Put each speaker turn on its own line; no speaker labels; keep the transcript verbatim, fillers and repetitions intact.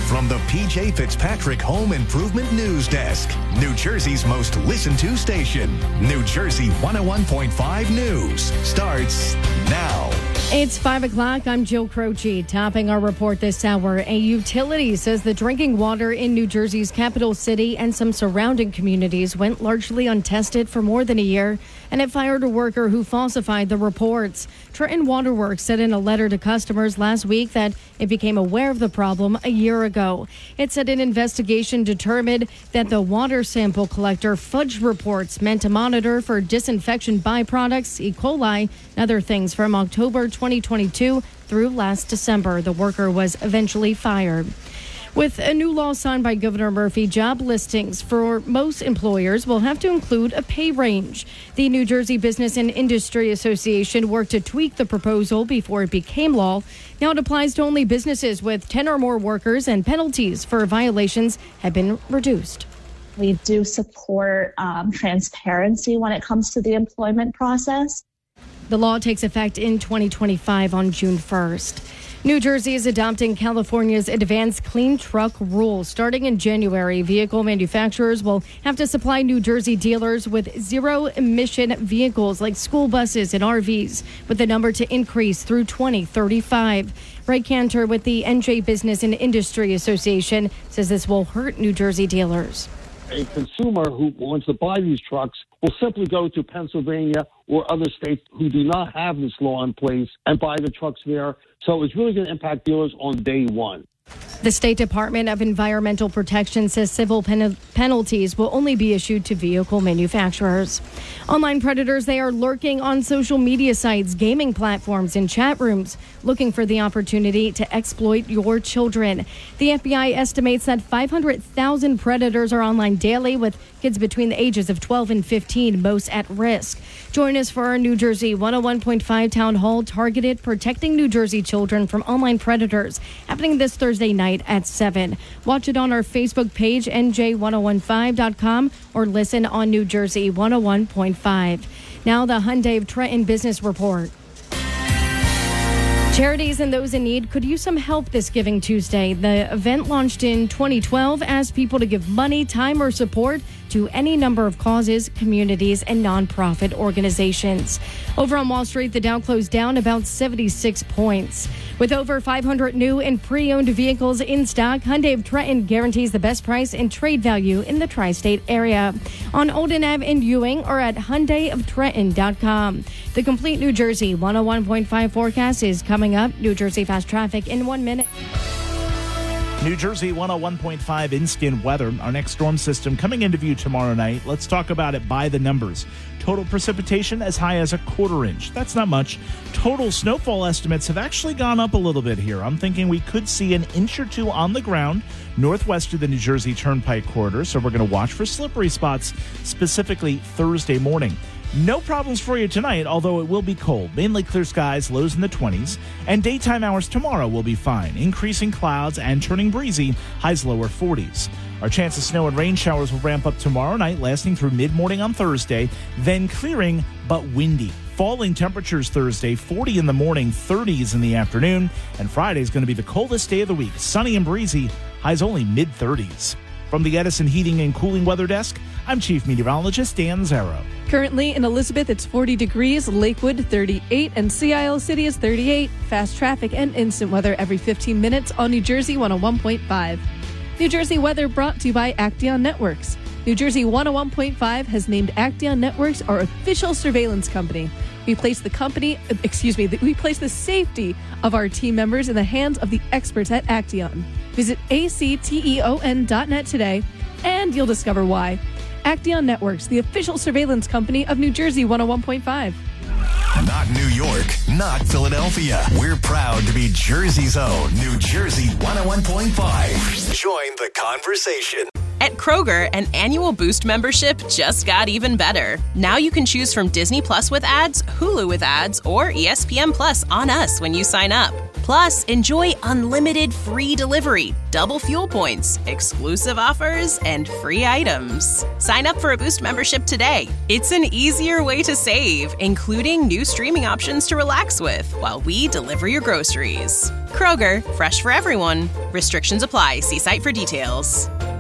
From the P J Fitzpatrick Home Improvement News Desk, New Jersey's most listened to station, New Jersey one oh one point five News, starts now.
It's five o'clock. I'm Jill Croce. Topping our report this hour, a utility says the drinking water in New Jersey's capital city and some surrounding communities went largely untested for more than a year, and it fired a worker who falsified the reports. Trenton Waterworks said in a letter to customers last week that it became aware of the problem a year ago. It said an investigation determined that the water sample collector fudged reports meant to monitor for disinfection byproducts, E. coli, and other things from October twenty twenty-two through last December. The worker was eventually fired. With a new law signed by Governor Murphy, job listings for most employers will have to include a pay range. The New Jersey Business and Industry Association worked to tweak the proposal before it became law. Now it applies to only businesses with ten or more workers, and penalties for violations have been reduced.
We do support um, transparency when it comes to the employment process.
The law takes effect in twenty twenty-five on June first. New Jersey is adopting California's advanced clean truck rule. Starting in January, vehicle manufacturers will have to supply New Jersey dealers with zero-emission vehicles like school buses and R Vs, with the number to increase through twenty thirty-five. Ray Cantor with the N J Business and Industry Association says this will hurt New Jersey dealers.
A consumer who wants to buy these trucks will simply go to Pennsylvania or other states who do not have this law in place and buy the trucks there. So it's really going to impact dealers on day one.
The State Department of Environmental Protection says civil pen- penalties will only be issued to vehicle manufacturers. Online predators, they are lurking on social media sites, gaming platforms, and chat rooms, looking for the opportunity to exploit your children. The F B I estimates that five hundred thousand predators are online daily, with kids between the ages of twelve and fifteen most at risk. Join us for our New Jersey one oh one point five Town Hall targeted Protecting New Jersey Children from Online Predators, happening this Thursday night at seven. Watch it on our Facebook page, N J ten fifteen dot com, or listen on New Jersey one oh one point five. Now the Hyundai of Trenton Business Report. Charities and those in need could use some help this Giving Tuesday. The event launched in twenty twelve asked people to give money, time, or support to any number of causes, communities, and nonprofit organizations. Over on Wall Street, the Dow closed down about seventy-six points. With over five hundred new and pre-owned vehicles in stock, Hyundai of Trenton guarantees the best price and trade value in the tri-state area. On Olden Avenue in Ewing or at Hyundai of Trenton dot com. The complete New Jersey one oh one point five forecast is coming up. New Jersey fast traffic in one minute.
New Jersey one oh one point five instant weather. Our next storm system coming into view tomorrow night. Let's talk about it by the numbers. Total precipitation as high as a quarter inch. That's not much. Total snowfall estimates have actually gone up a little bit here. I'm thinking we could see an inch or two on the ground northwest of the New Jersey Turnpike corridor. So we're going to watch for slippery spots, specifically Thursday morning. No problems for you tonight, although it will be cold. Mainly clear skies, lows in the twenties. And daytime hours tomorrow will be fine. Increasing clouds and turning breezy, highs lower forties. Our chance of snow and rain showers will ramp up tomorrow night, lasting through mid-morning on Thursday, then clearing but windy. Falling temperatures Thursday, forty in the morning, thirties in the afternoon. And Friday is going to be the coldest day of the week. Sunny and breezy, highs only mid-thirties. From the Edison Heating and Cooling Weather Desk, I'm Chief Meteorologist Dan Zarrow.
Currently in Elizabeth, it's forty degrees, Lakewood thirty-eight, and Sea Isle City is thirty-eight. Fast traffic and instant weather every fifteen minutes on New Jersey one oh one point five. New Jersey weather brought to you by Acteon Networks. New Jersey one oh one point five has named Acteon Networks our official surveillance company. We place the company, excuse me, we place the safety of our team members in the hands of the experts at Acteon. Visit A C T E O N dot net today, and you'll discover why. Acteon Networks, the official surveillance company of New Jersey one oh one point five.
Not New York, not Philadelphia. We're proud to be Jersey's own New Jersey one oh one point five. Join the conversation.
At Kroger, an annual Boost membership just got even better. Now you can choose from Disney Plus with ads, Hulu with ads, or E S P N Plus on us when you sign up. Plus, enjoy unlimited free delivery, double fuel points, exclusive offers, and free items. Sign up for a Boost membership today. It's an easier way to save, including new streaming options to relax with while we deliver your groceries. Kroger, fresh for everyone. Restrictions apply. See site for details.